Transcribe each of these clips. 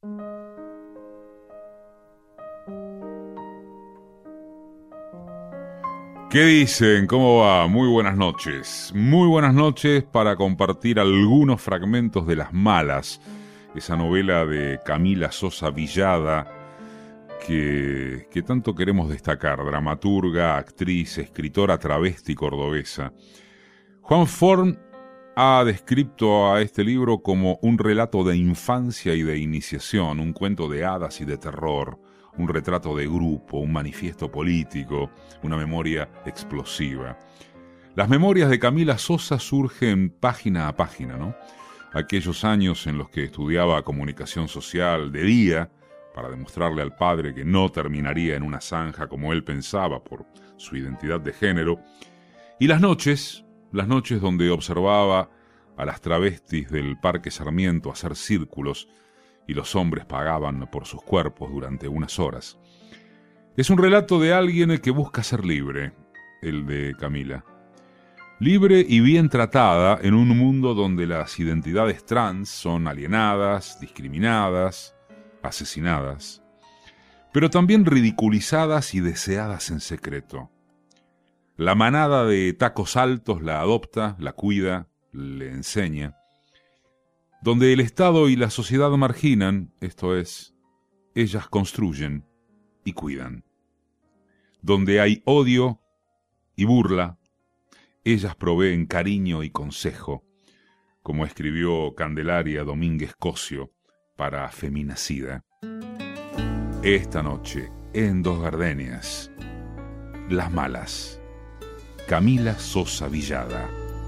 ¿Qué dicen? ¿Cómo va? Muy buenas noches. Muy buenas noches para compartir algunos fragmentos de Las Malas, esa novela de Camila Sosa Villada que tanto queremos destacar, dramaturga, actriz, escritora travesti cordobesa. Juan Forn ha descrito a este libro como un relato de infancia y de iniciación, un cuento de hadas y de terror, un retrato de grupo, un manifiesto político, una memoria explosiva. Las memorias de Camila Sosa surgen página a página, ¿no? Aquellos años en los que estudiaba comunicación social de día para demostrarle al padre que no terminaría en una zanja como él pensaba por su identidad de género, y las noches donde observaba a las travestis del Parque Sarmiento hacer círculos y los hombres pagaban por sus cuerpos durante unas horas. Es un relato de alguien que busca ser libre, el de Camila. Libre y bien tratada en un mundo donde las identidades trans son alienadas, discriminadas, asesinadas, pero también ridiculizadas y deseadas en secreto. La manada de tacos altos la adopta, la cuida, le enseña. Donde el Estado y la sociedad marginan, esto es, ellas construyen y cuidan. Donde hay odio y burla, ellas proveen cariño y consejo, como escribió Candelaria Domínguez Cosio para Feminacida. Esta noche, en Dos Gardenias, Las Malas, Camila Sosa Villada.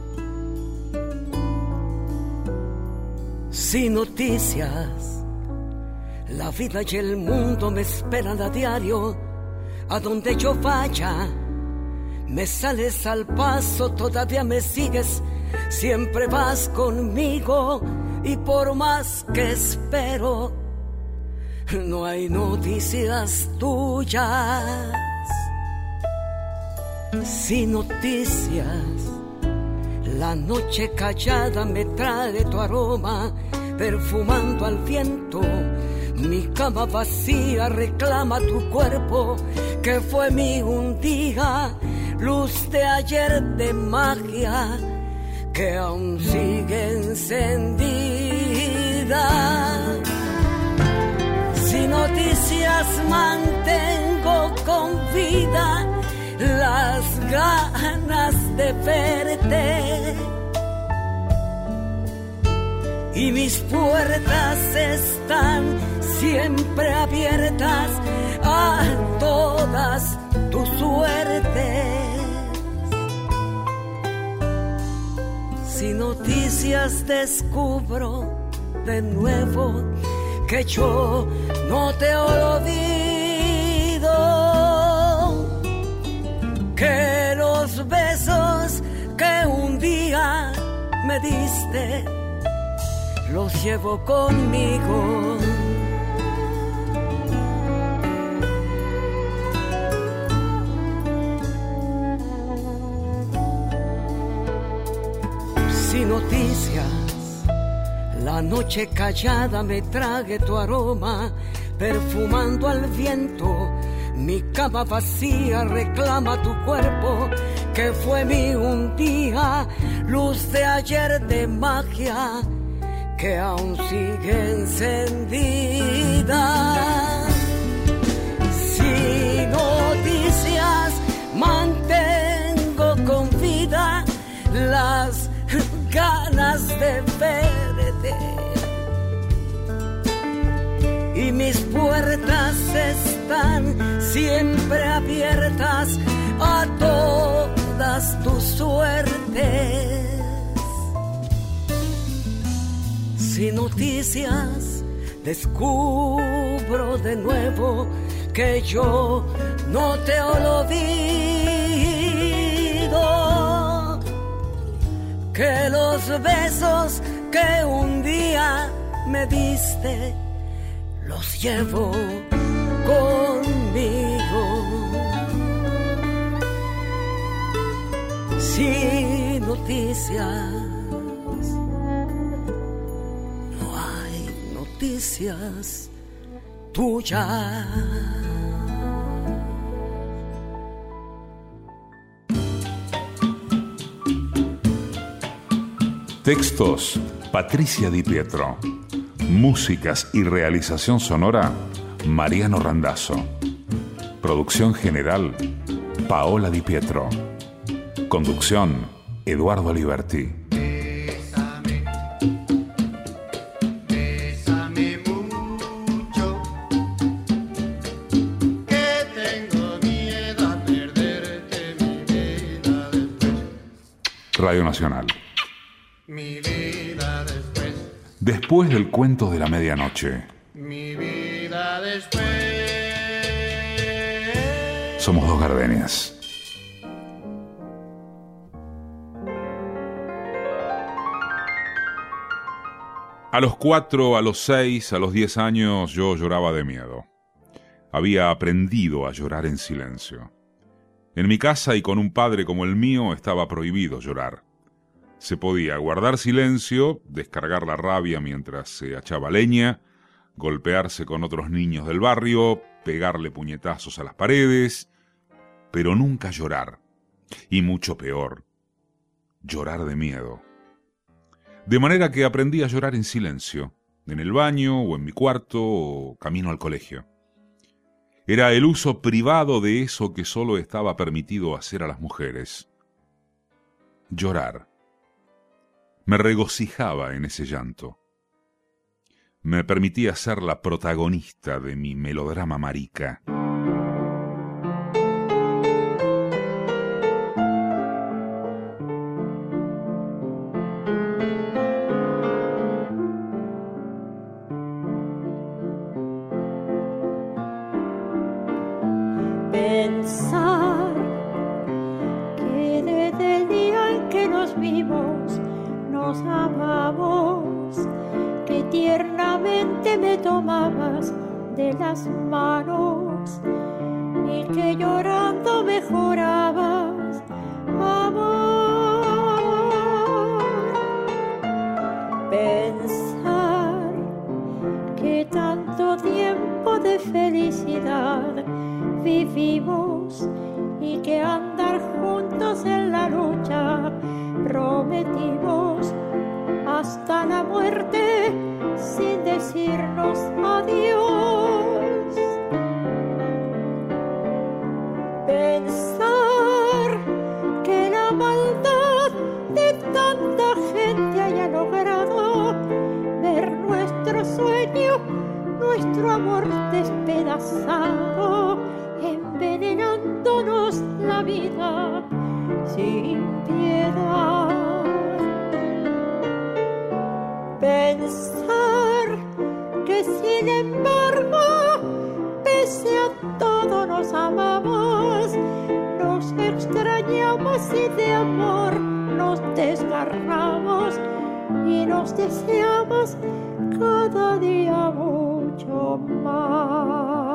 Sin noticias, la vida y el mundo me esperan a diario. A donde yo vaya, me sales al paso, todavía me sigues, siempre vas conmigo. Y por más que espero, no hay noticias tuyas. Sin noticias, la noche callada me trae tu aroma, perfumando al viento. Mi cama vacía reclama tu cuerpo, que fue mío un día, luz de ayer de magia, que aún sigue encendida. Sin noticias mantengo con vida las ganas de verte, y mis puertas están siempre abiertas a todas tus suertes. Sin noticias descubro de nuevo que yo no te olvido, que los besos que un día me diste los llevo conmigo. Sin noticias, la noche callada me trague tu aroma, perfumando al viento. Mi cama vacía reclama tu cuerpo, que fue mío un día, luz de ayer de magia, que aún sigue encendida. Sin noticias mantengo con vida las ganas de verte, y mis puertas están siempre abiertas a todas tus suertes. Sin noticias descubro de nuevo que yo no te olvido, que los besos que un día me diste los llevo conmigo. Sin noticias, no hay noticias noticias tuyas. Textos, Patricia Di Pietro. Músicas y realización sonora, Mariano Randazzo. Producción general, Paola Di Pietro. Conducción, Eduardo Aliberti. Bésame mucho, que tengo miedo a perderte mi vida después. Radio Nacional. Mi vida después. Después del cuento de la medianoche. Mi vida después. Somos dos gardenias. A los 4, a los 6, a los 10 años yo lloraba de miedo. Había aprendido a llorar en silencio. En mi casa y con un padre como el mío estaba prohibido llorar. Se podía guardar silencio, descargar la rabia mientras se echaba leña, golpearse con otros niños del barrio, pegarle puñetazos a las paredes, pero nunca llorar. Y mucho peor, llorar de miedo. De manera que aprendí a llorar en silencio, en el baño o en mi cuarto o camino al colegio. Era el uso privado de eso que solo estaba permitido hacer a las mujeres. Llorar. Me regocijaba en ese llanto. Me permitía ser la protagonista de mi melodrama marica. Pensar que desde el día en que nos vimos nos amamos, que tiernamente me tomabas de las manos y que llorando me jurabas amor. Pensar que tanto tiempo de felicidad vivimos y que andar juntos en la lucha prometimos hasta la muerte sin decirnos adiós. Pensar que la maldad de tanta gente haya logrado ver nuestro sueño, nuestro amor despedazado, envenenándonos la vida sin piedad. Pensar que sin embargo, pese a todo nos amamos, nos extrañamos y de amor nos desgarramos y nos deseamos cada día mucho más.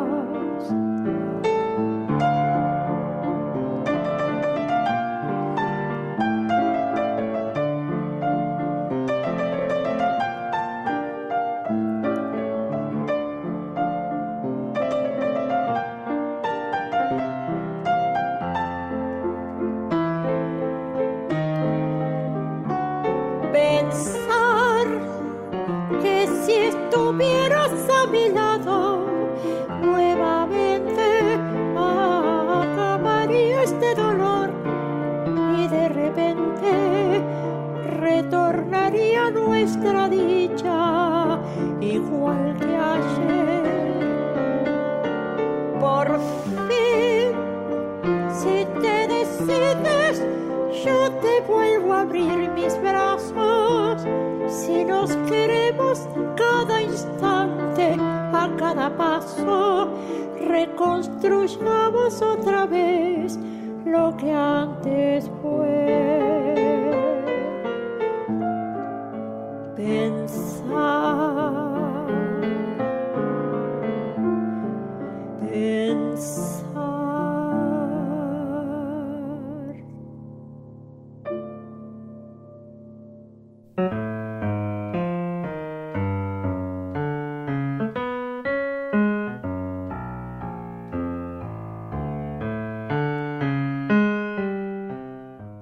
Pensar que si estuvieras a mi lado nuevamente acabaría este dolor y de repente retornaría nuestra dicha igual que ayer. Por fin, si te decides, yo te vuelvo a abrir mis brazos. Si nos queremos cada instante, a cada paso, reconstruyamos otra vez lo que antes fue. Pensar, pensar.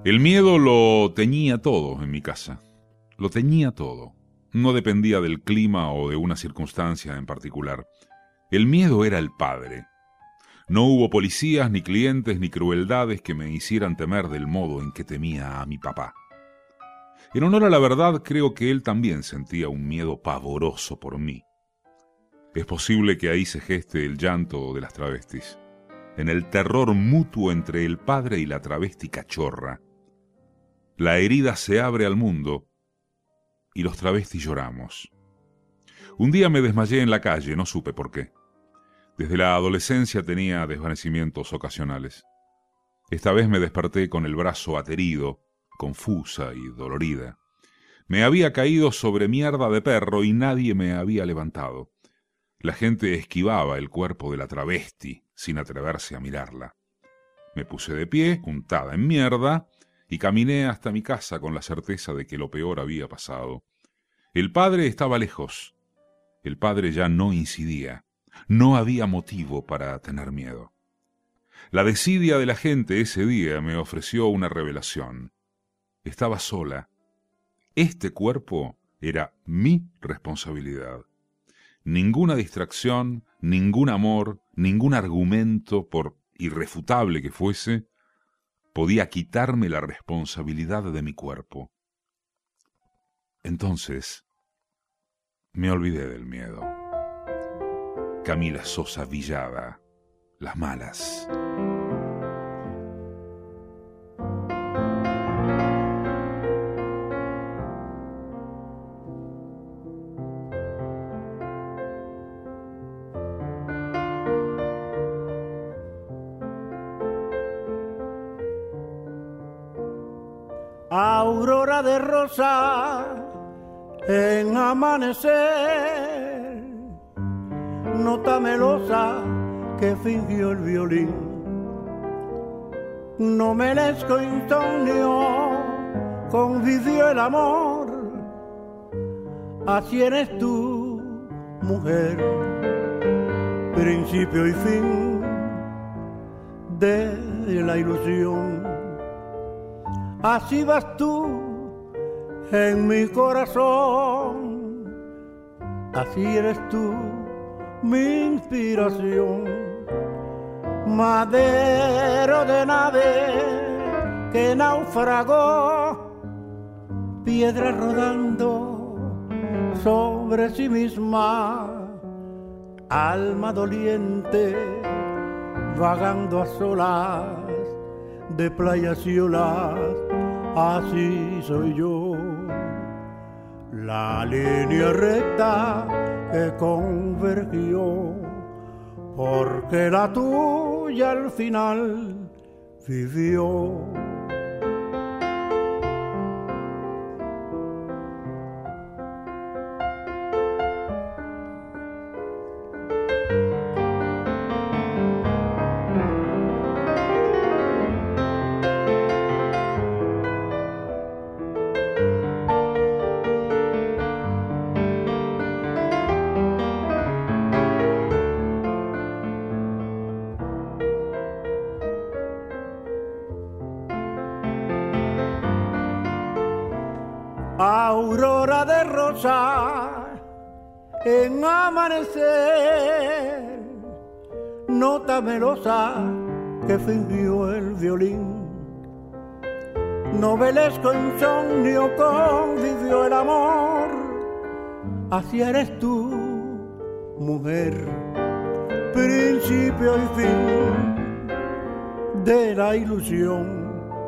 El miedo lo teñía todo en mi casa. Lo teñía todo. No dependía del clima o de una circunstancia en particular. El miedo era el padre. No hubo policías, ni clientes, ni crueldades que me hicieran temer del modo en que temía a mi papá. En honor a la verdad, creo que él también sentía un miedo pavoroso por mí. Es posible que ahí se geste el llanto de las travestis, en el terror mutuo entre el padre y la travesti cachorra. La herida se abre al mundo y los travestis lloramos. Un día me desmayé en la calle, no supe por qué. Desde la adolescencia tenía desvanecimientos ocasionales. Esta vez me desperté con el brazo aterido, confusa y dolorida. Me había caído sobre mierda de perro y nadie me había levantado. La gente esquivaba el cuerpo de la travesti sin atreverse a mirarla. Me puse de pie, untada en mierda, y caminé hasta mi casa con la certeza de que lo peor había pasado. El padre estaba lejos. El padre ya no incidía. No había motivo para tener miedo. La desidia de la gente ese día me ofreció una revelación. Estaba sola. Este cuerpo era mi responsabilidad. Ninguna distracción, ningún amor, ningún argumento, por irrefutable que fuese, podía quitarme la responsabilidad de mi cuerpo. Entonces, me olvidé del miedo. Camila Sosa Villada, Las Malas. Aurora de rosa en amanecer, nota melosa que fingió el violín, novelesco insomnio convivió el amor, así eres tú, mujer, principio y fin de la ilusión. Así vas tú en mi corazón, así eres tú, mi inspiración. Madero de nave que naufragó, piedra rodando sobre sí misma, alma doliente vagando a solas de playas y olas. Así soy yo, la línea recta que convergió, porque la tuya al final vivió. Aurora de rosa en amanecer, nota melosa que fingió el violín, novelesco insomnio convivió el amor, así eres tú, mujer, principio y fin de la ilusión.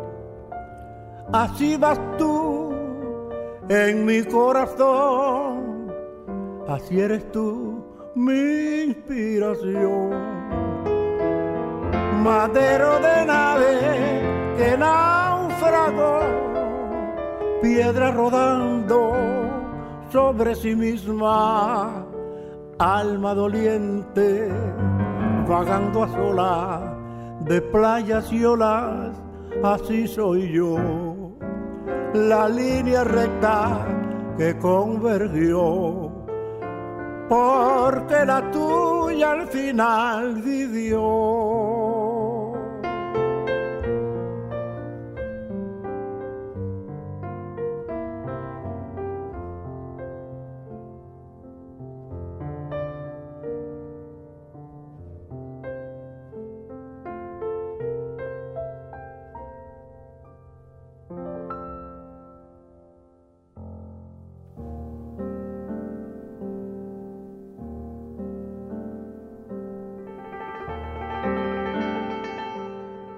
Así vas tú en mi corazón, así eres tú, mi inspiración. Madero de nave que naufragó, piedra rodando sobre sí misma, alma doliente vagando a solas de playas y olas. Así soy yo, la línea recta que convergió, porque la tuya al final vivió.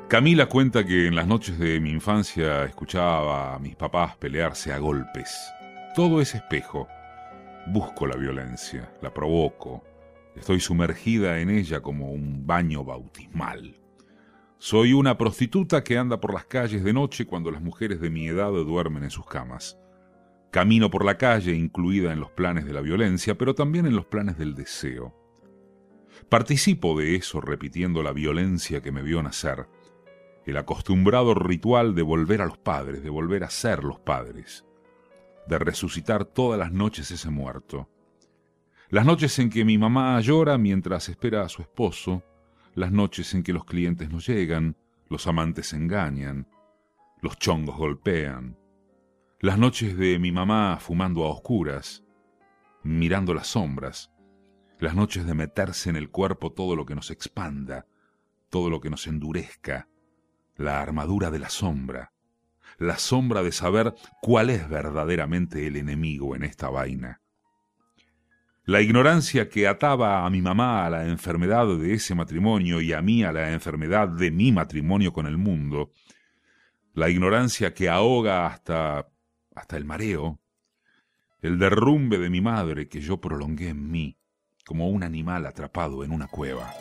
Camila cuenta que en las noches de mi infancia escuchaba a mis papás pelearse a golpes. Todo es espejo. Busco la violencia, la provoco. Estoy sumergida en ella como un baño bautismal. Soy una prostituta que anda por las calles de noche cuando las mujeres de mi edad duermen en sus camas. Camino por la calle incluida en los planes de la violencia, pero también en los planes del deseo. Participo de eso repitiendo la violencia que me vio nacer, el acostumbrado ritual de volver a los padres, de volver a ser los padres, de resucitar todas las noches ese muerto. Las noches en que mi mamá llora mientras espera a su esposo, las noches en que los clientes no llegan, los amantes engañan, los chongos golpean, las noches de mi mamá fumando a oscuras, mirando las sombras, las noches de meterse en el cuerpo todo lo que nos expanda, todo lo que nos endurezca, la armadura de la sombra de saber cuál es verdaderamente el enemigo en esta vaina. La ignorancia que ataba a mi mamá a la enfermedad de ese matrimonio y a mí a la enfermedad de mi matrimonio con el mundo, la ignorancia que ahoga hasta el mareo, el derrumbe de mi madre que yo prolongué en mí, como un animal atrapado en una cueva.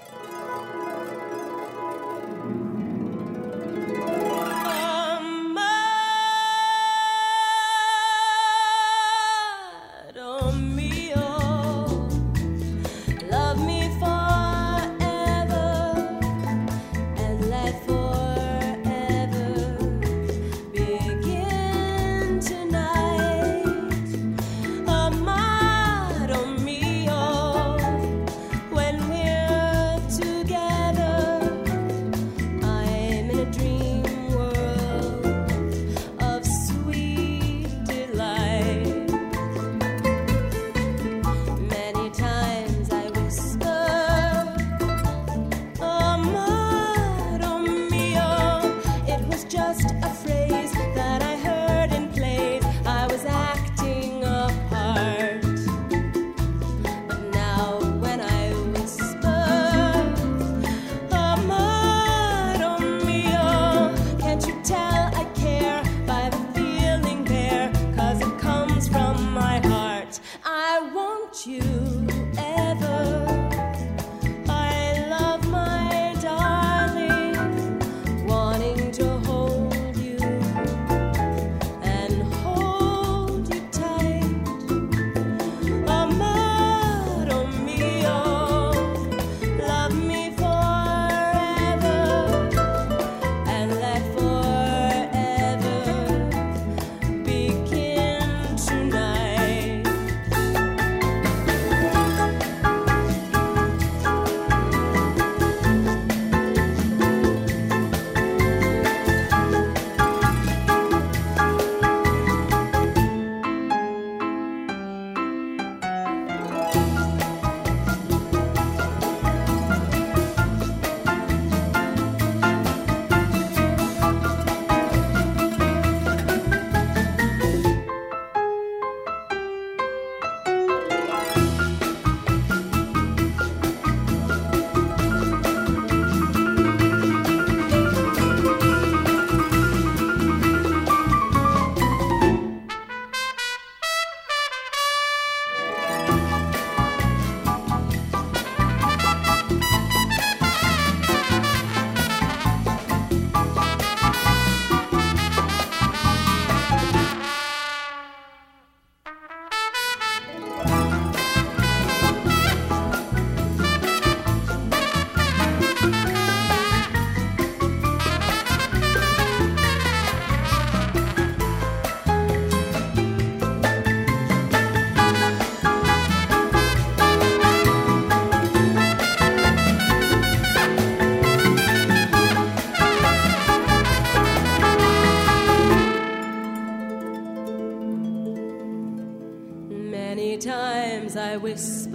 times I whisper,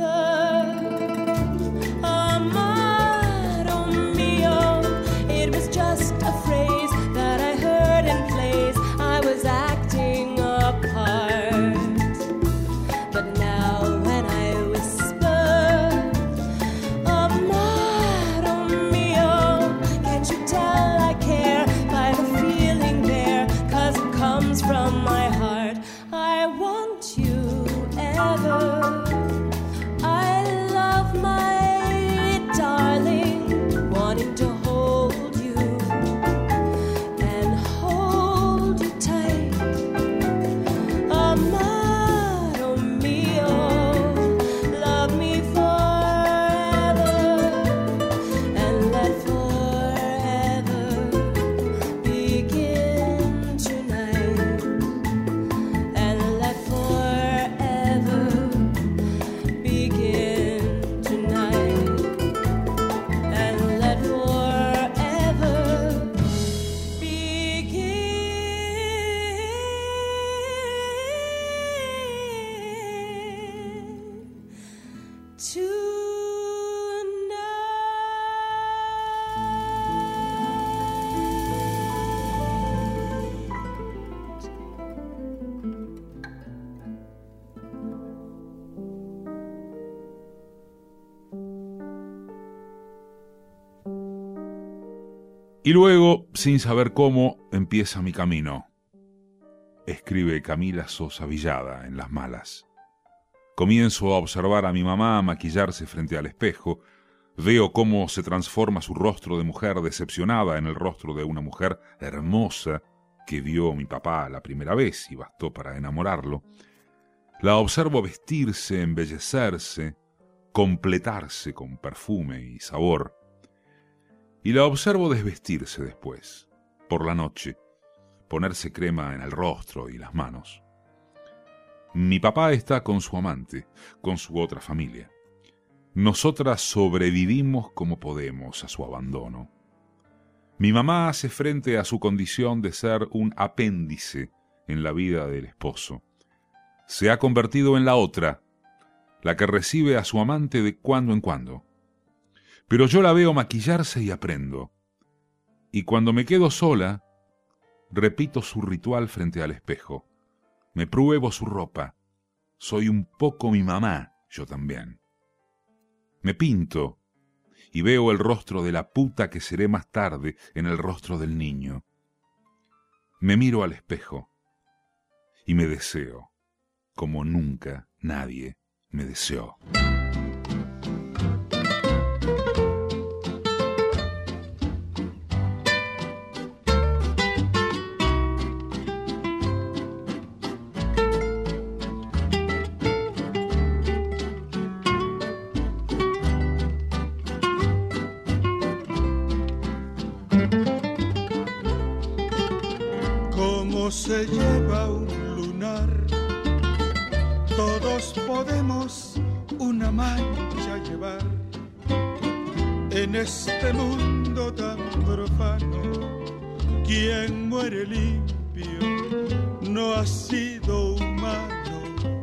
amaro mio. It was just a phrase that I heard in plays. I was acting a part. But now when I whisper, amaro mio, can't you tell I care? Y luego, sin saber cómo, empieza mi camino. Escribe Camila Sosa Villada en Las Malas. Comienzo a observar a mi mamá maquillarse frente al espejo. Veo cómo se transforma su rostro de mujer decepcionada en el rostro de una mujer hermosa que vio mi papá la primera vez y bastó para enamorarlo. La observo vestirse, embellecerse, completarse con perfume y sabor. Y la observo desvestirse después, por la noche, ponerse crema en el rostro y las manos. Mi papá está con su amante, con su otra familia. Nosotras sobrevivimos como podemos a su abandono. Mi mamá hace frente a su condición de ser un apéndice en la vida del esposo. Se ha convertido en la otra, la que recibe a su amante de cuando en cuando. Pero yo la veo maquillarse y aprendo. Y cuando me quedo sola, repito su ritual frente al espejo. Me pruebo su ropa. Soy un poco mi mamá, yo también. Me pinto y veo el rostro de la puta que seré más tarde en el rostro del niño. Me miro al espejo y me deseo, como nunca nadie me deseó. Se lleva un lunar, todos podemos una mancha llevar en este mundo tan profano. Quien muere limpio no ha sido humano.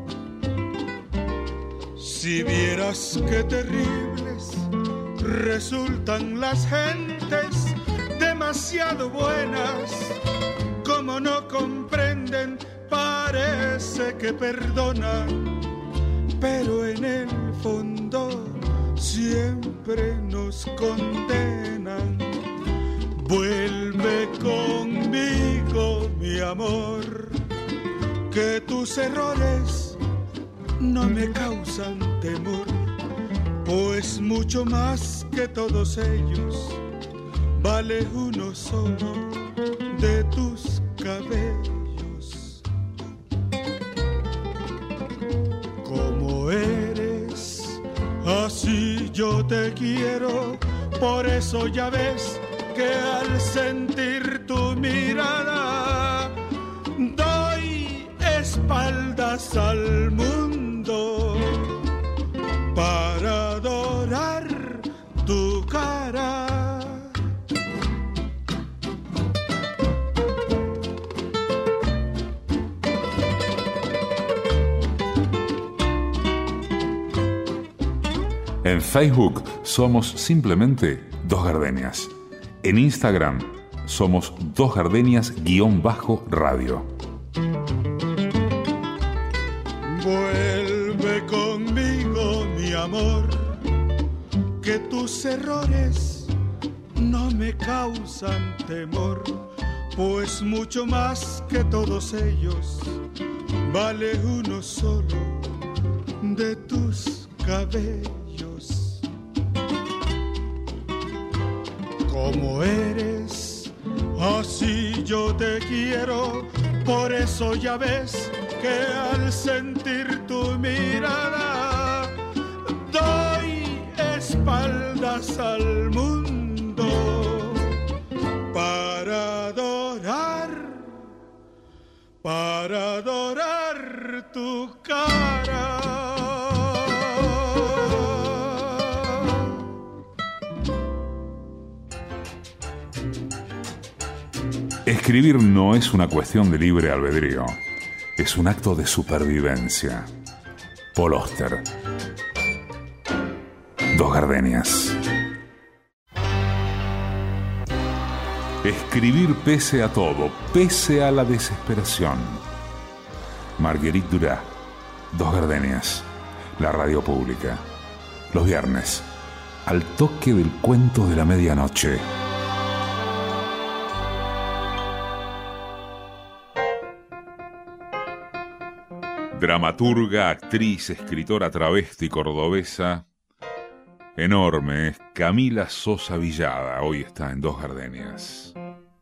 Si vieras qué terribles resultan las gentes, demasiado buenas. Como no comprenden, parece que perdonan, pero en el fondo siempre nos condenan. Vuelve conmigo, mi amor, que tus errores no me causan temor, pues mucho más que todos ellos vale uno solo de tus cabellos. Como eres, así yo te quiero, por eso ya ves que al sentir tu mirada doy espaldas al mundo para adorar tu cara. En Facebook somos simplemente Dos Gardenias. En Instagram somos Dos Gardenias_radio. Vuelve conmigo, mi amor, que tus errores no me causan temor, pues mucho más que todos ellos vale uno solo de tus cabellos. Como eres, así yo te quiero, por eso ya ves que al sentir tu mirada doy espaldas al mundo para adorar tu cara. Escribir no es una cuestión de libre albedrío, es un acto de supervivencia. Paul Auster. Dos gardenias. Escribir pese a todo, pese a la desesperación. Marguerite Duras, Dos gardenias, la radio pública. Los viernes, al toque del cuento de la medianoche. Dramaturga, actriz, escritora travesti cordobesa, enorme, es Camila Sosa Villada. Hoy está en Dos gardenias.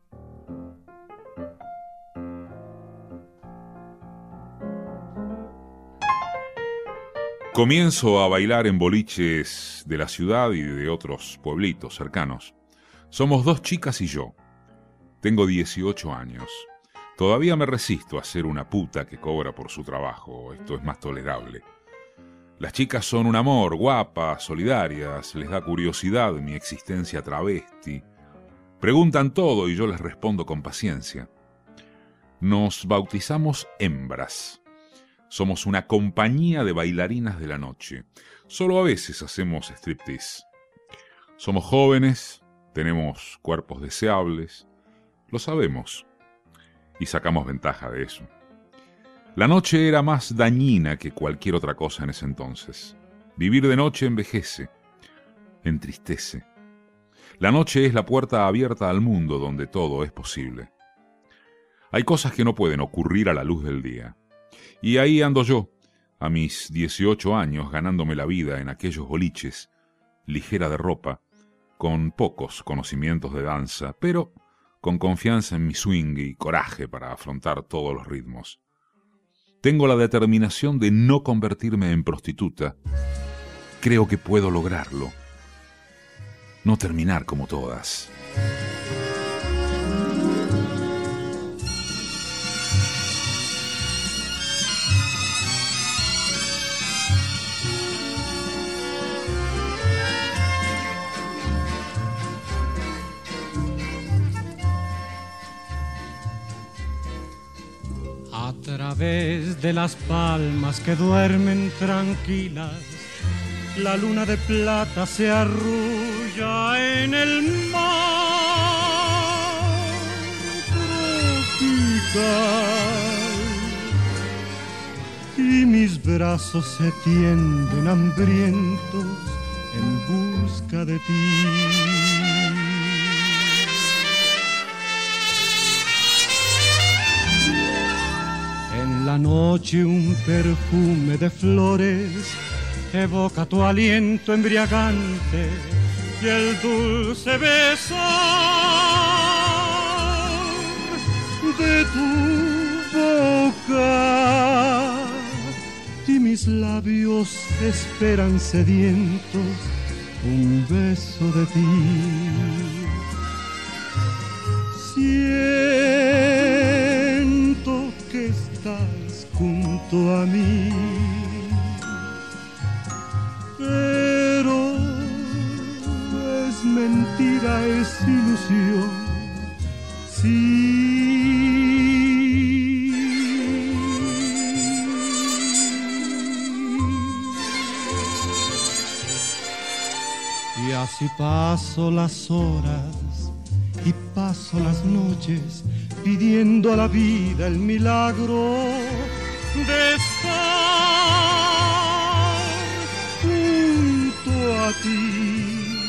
Comienzo a bailar en boliches de la ciudad y de otros pueblitos cercanos. Somos dos chicas y yo. Tengo 18 años. Todavía me resisto a ser una puta que cobra por su trabajo. Esto es más tolerable. Las chicas son un amor, guapas, solidarias. Les da curiosidad mi existencia travesti. Preguntan todo y yo les respondo con paciencia. Nos bautizamos hembras. Somos una compañía de bailarinas de la noche. Solo a veces hacemos striptease. Somos jóvenes, tenemos cuerpos deseables. Lo sabemos. Y sacamos ventaja de eso. La noche era más dañina que cualquier otra cosa en ese entonces. Vivir de noche envejece, entristece. La noche es la puerta abierta al mundo donde todo es posible. Hay cosas que no pueden ocurrir a la luz del día. Y ahí ando yo, a mis 18 años, ganándome la vida en aquellos boliches, ligera de ropa, con pocos conocimientos de danza, pero con confianza en mi swing y coraje para afrontar todos los ritmos. Tengo la determinación de no convertirme en prostituta. Creo que puedo lograrlo. No terminar como todas. A través de las palmas que duermen tranquilas, la luna de plata se arrulla en el mar tropical y mis brazos se tienden hambrientos en busca de ti. En la noche un perfume de flores evoca tu aliento embriagante y el dulce beso de tu boca. Y mis labios esperan sedientos un beso de ti. Siento que estás junto a mí, pero es mentira, es ilusión. Sí. Y así paso las horas y paso las noches pidiendo a la vida el milagro de estar junto a ti.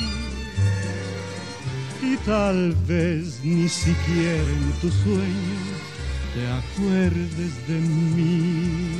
Y tal vez ni siquiera en tus sueños te acuerdes de mí.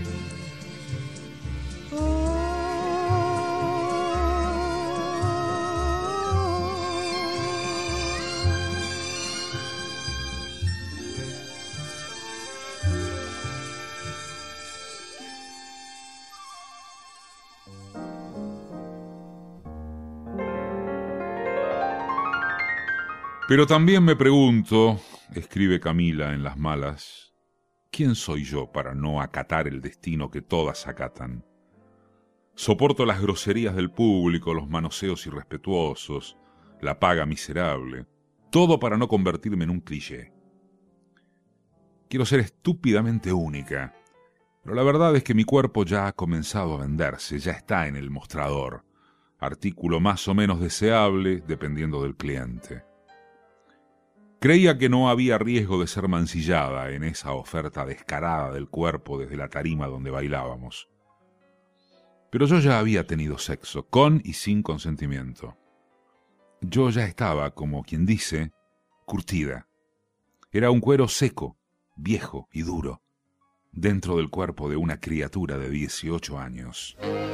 Pero también me pregunto, escribe Camila en Las Malas, ¿quién soy yo para no acatar el destino que todas acatan? Soporto las groserías del público, los manoseos irrespetuosos, la paga miserable, todo para no convertirme en un cliché. Quiero ser estúpidamente única, pero la verdad es que mi cuerpo ya ha comenzado a venderse, ya está en el mostrador. artículo más o menos deseable dependiendo del cliente. Creía que no había riesgo de ser mancillada en esa oferta descarada del cuerpo desde la tarima donde bailábamos. Pero yo ya había tenido sexo, con y sin consentimiento. Yo ya estaba, como quien dice, curtida. Era un cuero seco, viejo y duro, dentro del cuerpo de una criatura de 18 años.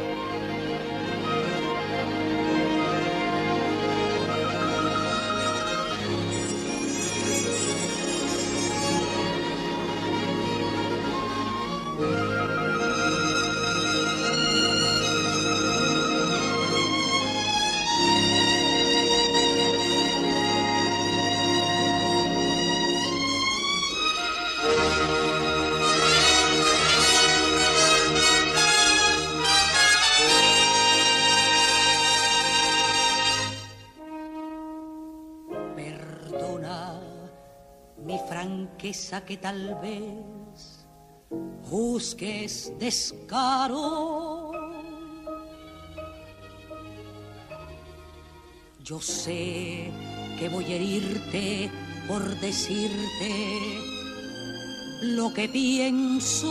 Que tal vez juzgues descaro. Yo sé que voy a herirte por decirte lo que pienso.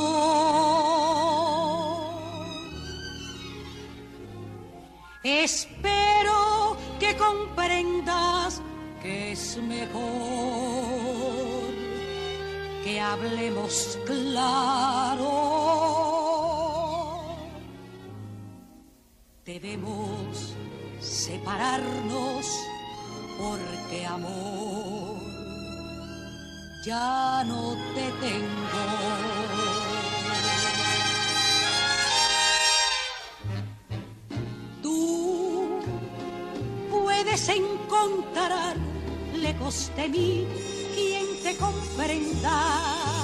Espero que comprendas que es mejor que hablemos claro. Debemos separarnos porque amor ya no te tengo. Tú puedes encontrar lejos de mí quien te comprenda.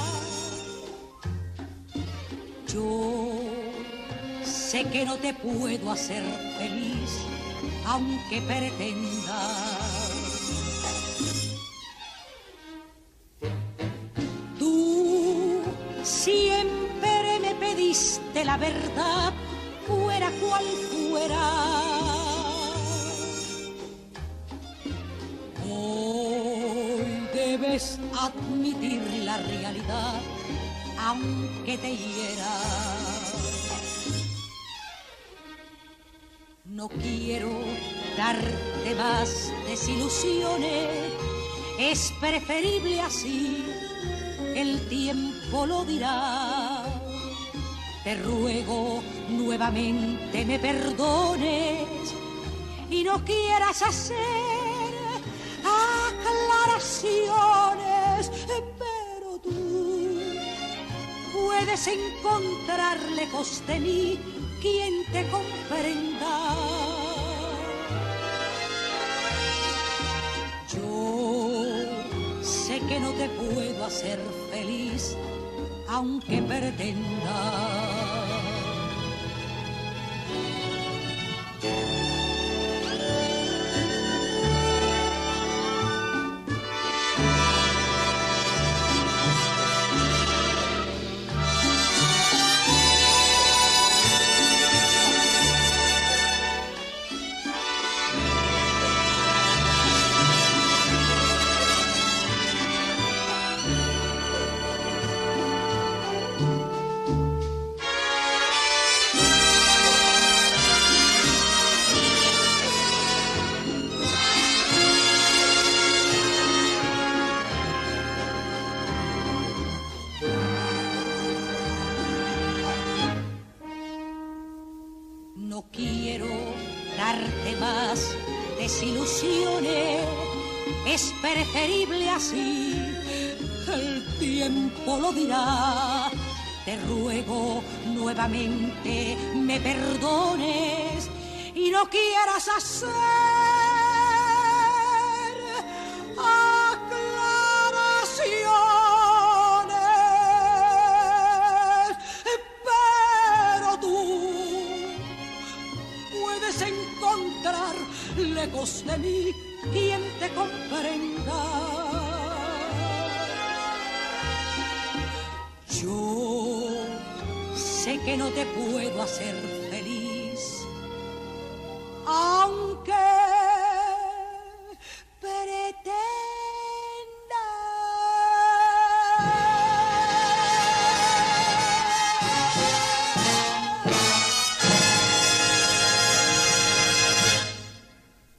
Yo sé que no te puedo hacer feliz, aunque pretenda. Tú siempre me pediste la verdad, fuera cual fuera. Debes admitir la realidad, aunque te hiera. No quiero darte más desilusiones, es preferible así, el tiempo lo dirá. Te ruego nuevamente me perdones y no quieras hacer aclaraciones, pero tú puedes encontrar lejos de mí quien te comprenda. Yo sé que no te puedo hacer feliz, aunque pretenda. No quiero darte más desilusiones, es preferible así, el tiempo lo dirá. Te ruego nuevamente me perdones y no quieras hacer aclaraciones, pero tú puedes encontrar lejos de mí quien te comprenda. Yo sé que no te puedo hacer feliz,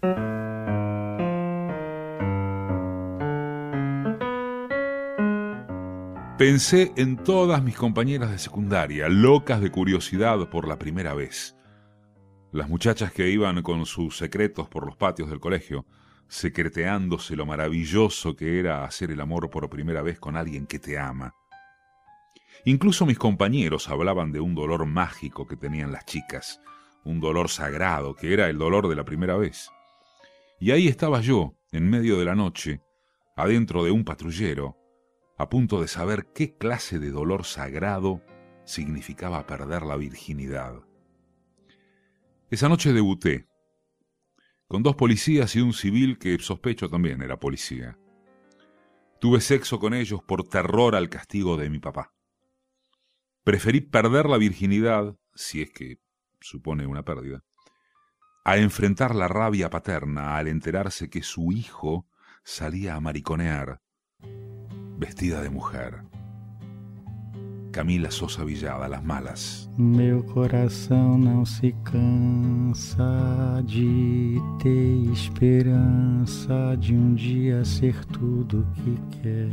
Pensé en todas mis compañeras de secundaria, locas de curiosidad por la primera vez. Las muchachas que iban con sus secretos por los patios del colegio, secreteándose lo maravilloso que era hacer el amor por primera vez con alguien que te ama. Incluso mis compañeros hablaban de un dolor mágico que tenían las chicas, un dolor sagrado que era el dolor de la primera vez. Y ahí estaba yo, en medio de la noche, adentro de un patrullero, a punto de saber qué clase de dolor sagrado significaba perder la virginidad. Esa noche debuté, con 2 policías y un civil que sospecho también era policía. Tuve sexo con ellos por terror al castigo de mi papá. Preferí perder la virginidad, si es que supone una pérdida, a enfrentar la rabia paterna al enterarse que su hijo salía a mariconear, vestida de mujer. Camila Sosa Villada, Las Malas. Meu coração não se cansa de ter esperança de dia ser tudo que quer.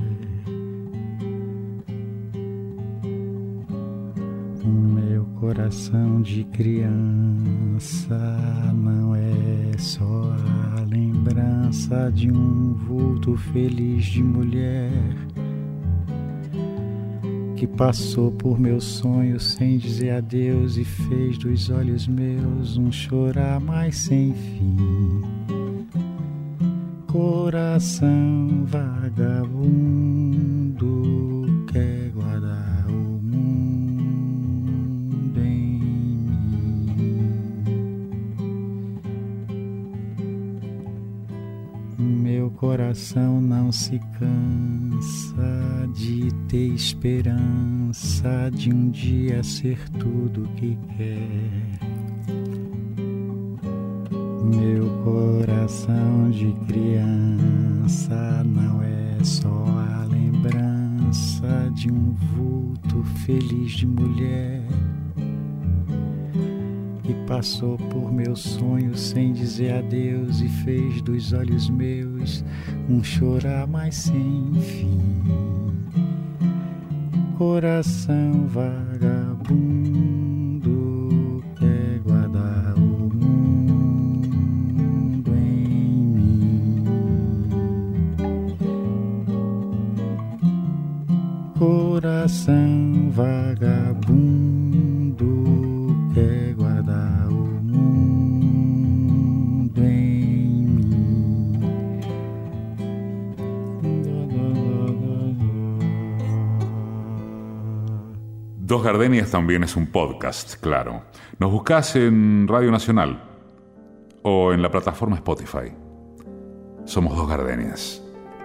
Meu coração de criança não é só a lembrança de vulto feliz de mulher que passou por meus sonhos sem dizer adeus e fez dos olhos meus chorar mais sem fim. Coração vagabundo quer guardar o mundo em mim. Meu coração não se cansa de ter esperança de dia ser tudo que quer. Meu coração de criança não é só a lembrança de vulto feliz de mulher que passou por meus sonhos sem dizer adeus e fez dos olhos meus chorar mais sem fim. Coração vagabundo quer guardar o mundo em mim. Coração vagabundo quer guardar o mundo em mim. Dos Gardenias también es un podcast, claro. Nos buscás en Radio Nacional o en la plataforma Spotify. Somos Dos Gardenias.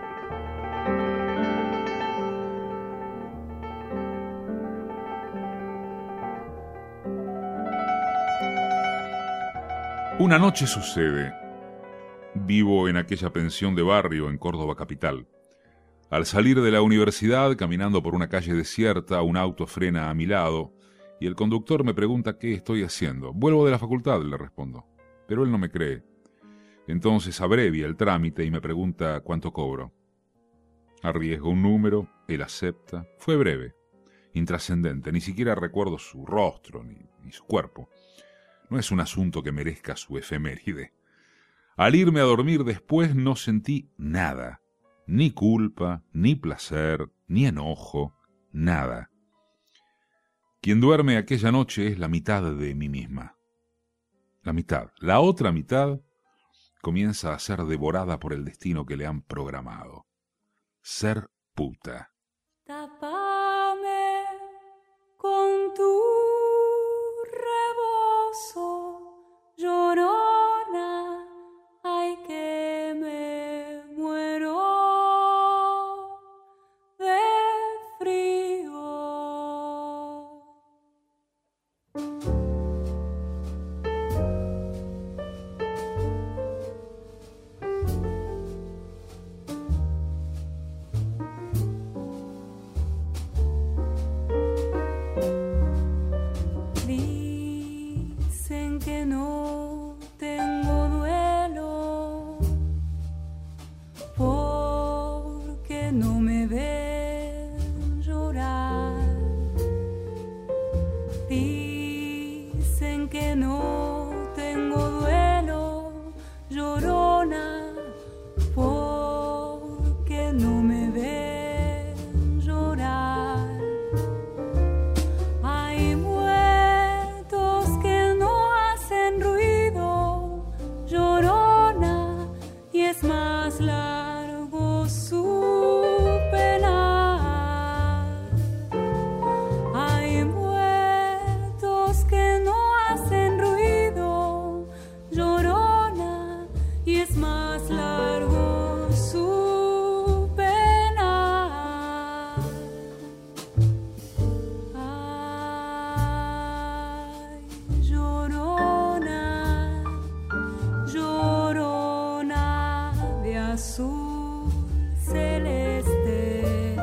Una noche sucede. Vivo en aquella pensión de barrio en Córdoba capital. Al salir de la universidad, caminando por una calle desierta, un auto frena a mi lado y el conductor me pregunta qué estoy haciendo. Vuelvo de la facultad, le respondo, pero él no me cree. Entonces abrevia el trámite y me pregunta cuánto cobro. Arriesgo un número, él acepta. Fue breve, intrascendente, ni siquiera recuerdo su rostro ni su cuerpo. No es un asunto que merezca su efeméride. Al irme a dormir después no sentí nada. Ni culpa, ni placer, ni enojo, nada. Quien duerme aquella noche es la mitad de mí misma. La mitad. La otra mitad comienza a ser devorada por el destino que le han programado. Ser puta. Tápame con tu rebozo, llorona, ay que me muero de frío. Dicen que no y es más largo su pena. Ay, llorona, llorona de azul celeste.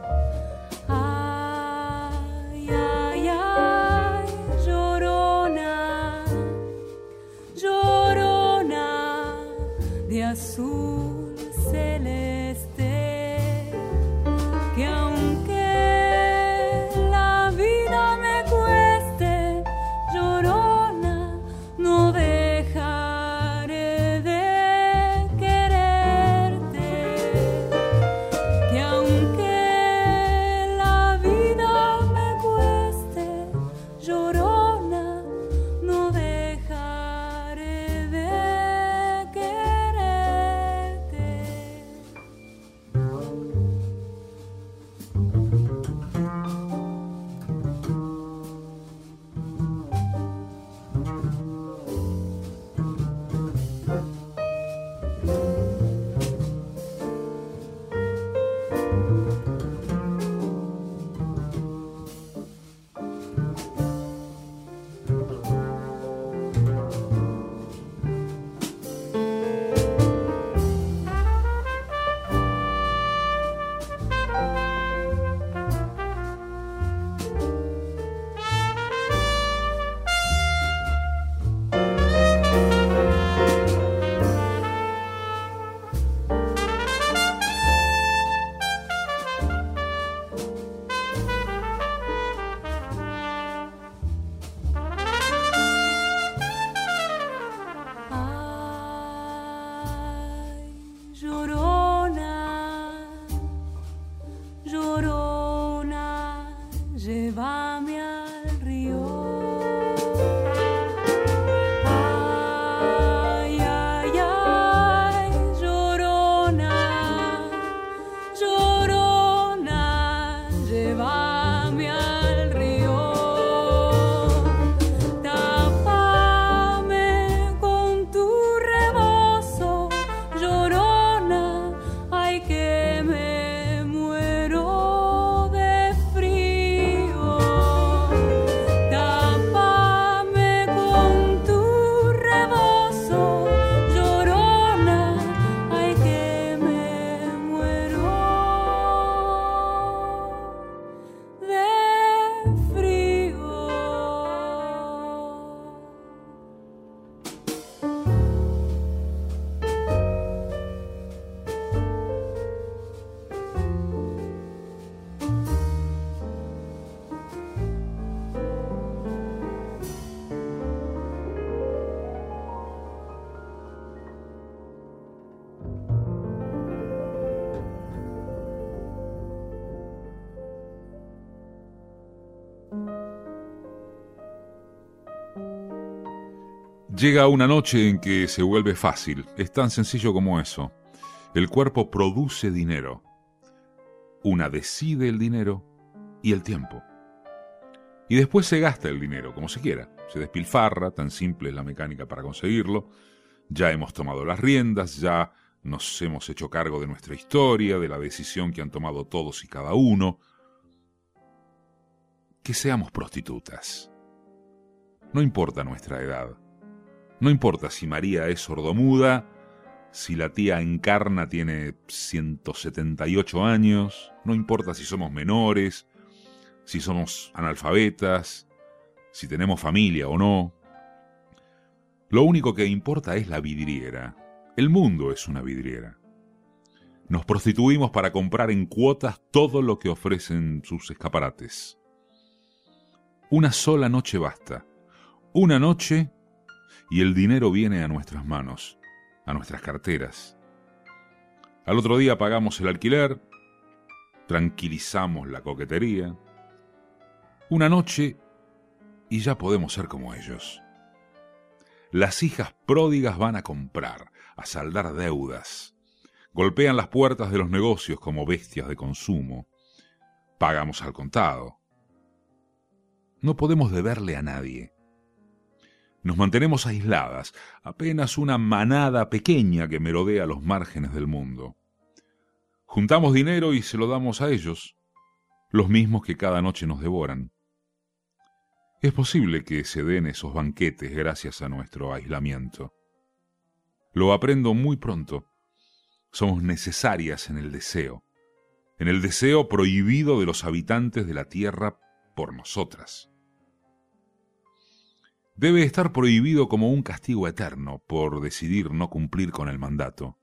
Ay, ay, ay, llorona, llorona de azul celeste, que aunque la vida me cueste, llorona, no dejaré de quererte, que aunque la vida me cueste, llorona, no dejaré de quererte. Ay, llorona, llorona, llévame al río. Ay, ay, ay, llorona, llorona, llévame al río. Tápame con tu rebozo, llorona, ay que me muero de frío. Tápame con tu rebozo, llorona, ay que me muero de frío. Llega una noche en que se vuelve fácil. Es tan sencillo como eso. El cuerpo produce dinero. Una decide el dinero y el tiempo. Y después se gasta el dinero, como se quiera. Se despilfarra, tan simple es la mecánica para conseguirlo. Ya hemos tomado las riendas, ya nos hemos hecho cargo de nuestra historia, de la decisión que han tomado todos y cada uno. Que seamos prostitutas. No importa nuestra edad. No importa si María es sordomuda, si la tía Encarna tiene 178 años, no importa si somos menores, si somos analfabetas, si tenemos familia o no. Lo único que importa es la vidriera. El mundo es una vidriera. Nos prostituimos para comprar en cuotas todo lo que ofrecen sus escaparates. Una sola noche basta. Una noche y el dinero viene a nuestras manos, a nuestras carteras. Al otro día pagamos el alquiler, tranquilizamos la coquetería. Una noche y ya podemos ser como ellos. Las hijas pródigas van a comprar, a saldar deudas. Golpean las puertas de los negocios como bestias de consumo. Pagamos al contado. No podemos deberle a nadie. Nos mantenemos aisladas, apenas una manada pequeña que merodea los márgenes del mundo. Juntamos dinero y se lo damos a ellos, los mismos que cada noche nos devoran. Es posible que se den esos banquetes gracias a nuestro aislamiento. Lo aprendo muy pronto. Somos necesarias en el deseo prohibido de los habitantes de la tierra por nosotras. Debe estar prohibido como un castigo eterno por decidir no cumplir con el mandato.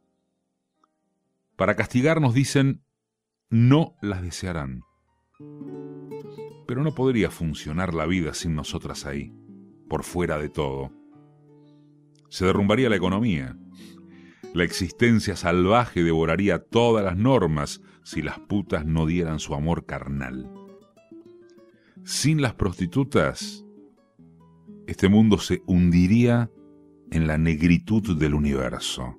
Para castigarnos dicen, no las desearán. Pero no podría funcionar la vida sin nosotras ahí, por fuera de todo. Se derrumbaría la economía. La existencia salvaje devoraría todas las normas si las putas no dieran su amor carnal. Sin las prostitutas, este mundo se hundiría en la negritud del universo.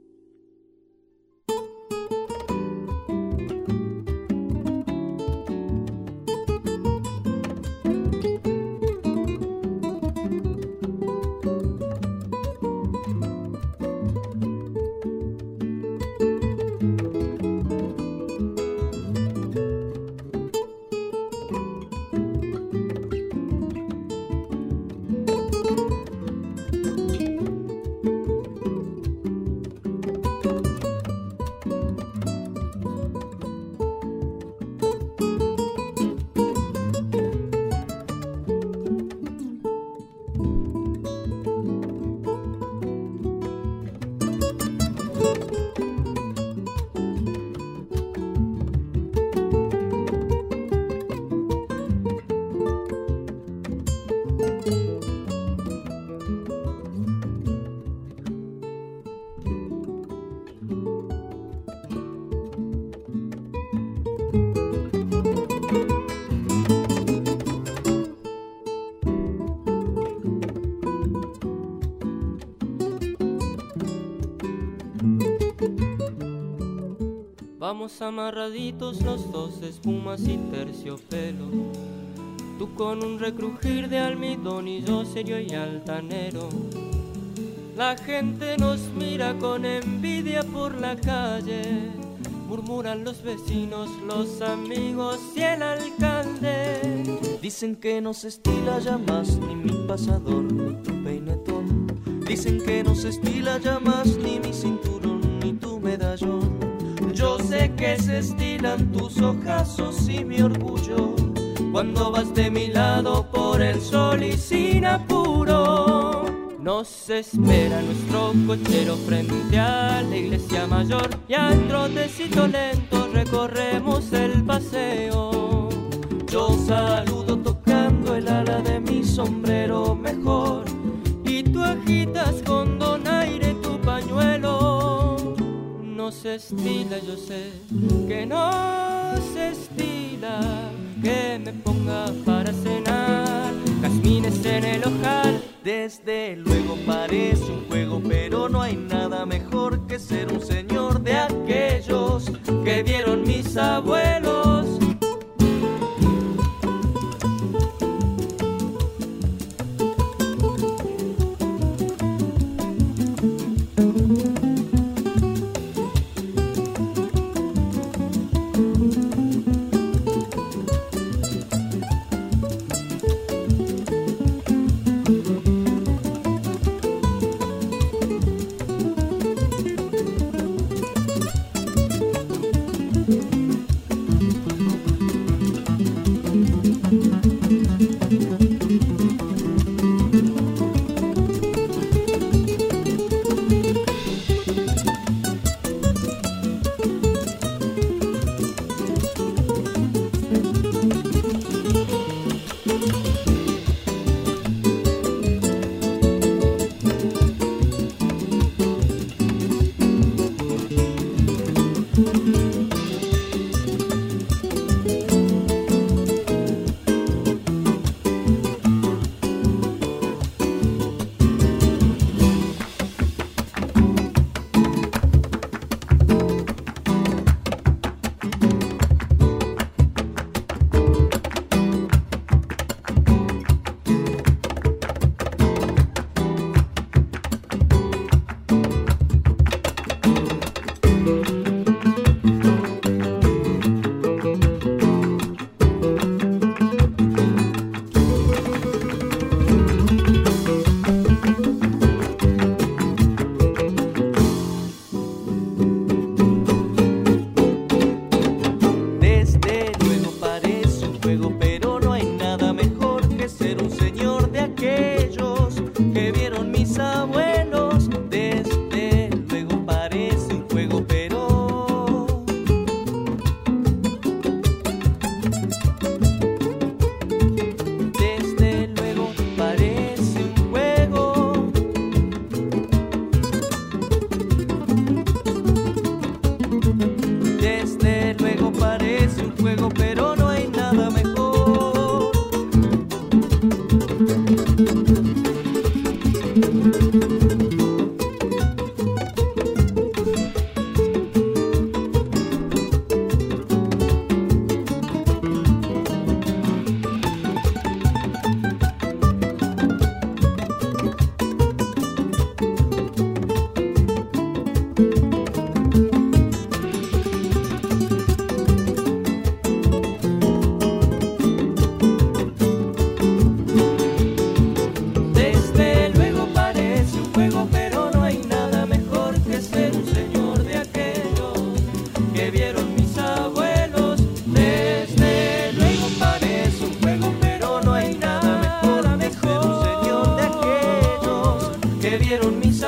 Vamos amarraditos los dos, espumas y terciopelo. Tú con un recrujir de almidón y yo serio y altanero. La gente nos mira con envidia por la calle. Murmuran los vecinos, los amigos y el alcalde. Dicen que no se estila ya más ni mi pasador ni tu peinetón. Dicen que no se estila ya más ni mi cinturón ni tu medallón. Yo sé que se estilan tus ojazos y mi orgullo cuando vas de mi lado por el sol y sin apuro. Nos espera nuestro cochero frente a la iglesia mayor y a trotecito lento recorremos el paseo. Yo saludo tocando el ala de mi sombrero mejor y tú agitas con donaire tu pañuelo. No se estila, yo sé que no se estila que me ponga para cenar jazmines en el ojal. Desde luego parece un juego, pero no hay nada mejor que ser un señor de aquellos que vieron mis abuelos.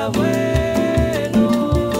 abuelos.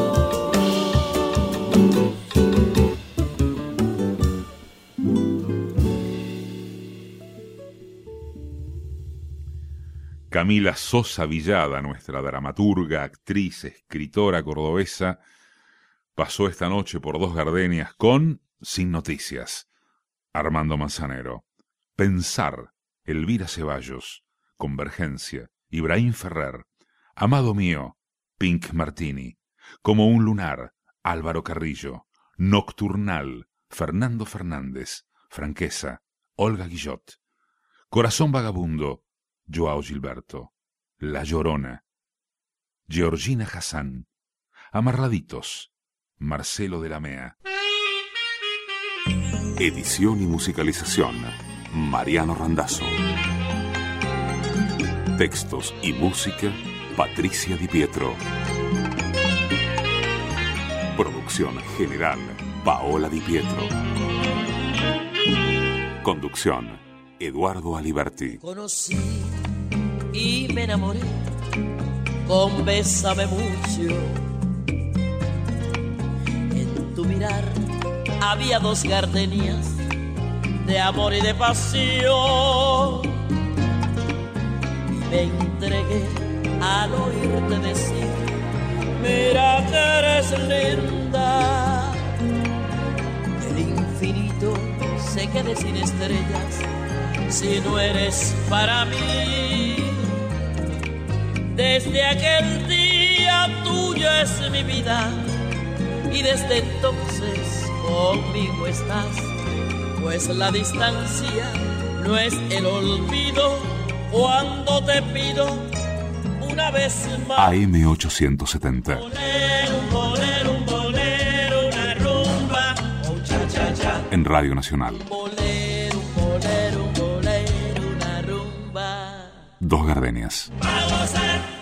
Camila Sosa Villada, nuestra dramaturga, actriz, escritora cordobesa, pasó esta noche por Dos Gardenias con Sin Noticias. Armando Manzanero, Pensar, Elvira Ceballos, Convergencia, Ibrahim Ferrer, Amado Mío, Pink Martini, Como un lunar, Álvaro Carrillo, Nocturnal, Fernando Fernández, Franqueza, Olga Guillot, Corazón Vagabundo, Joao Gilberto, La Llorona, Georgina Hassan, Amarraditos, Marcelo de la Mea. Edición y musicalización, Mariano Randazzo. Textos y música, Patricia Di Pietro. Producción general, Paola Di Pietro. Conducción, Eduardo Aliberti. Conocí y me enamoré con Bésame mucho. En tu mirar había dos gardenias de amor y de pasión. Y me entregué al oírte decir: mira que eres linda. El infinito se quede sin estrellas si no eres para mí. Desde aquel día tuya es mi vida y desde entonces conmigo estás, pues la distancia no es el olvido cuando te pido una vez más. AM870. Un bolero, una rumba, oh, cha, cha, cha. En Radio Nacional. Un bolero, una rumba. Dos Gardenias. Vamos a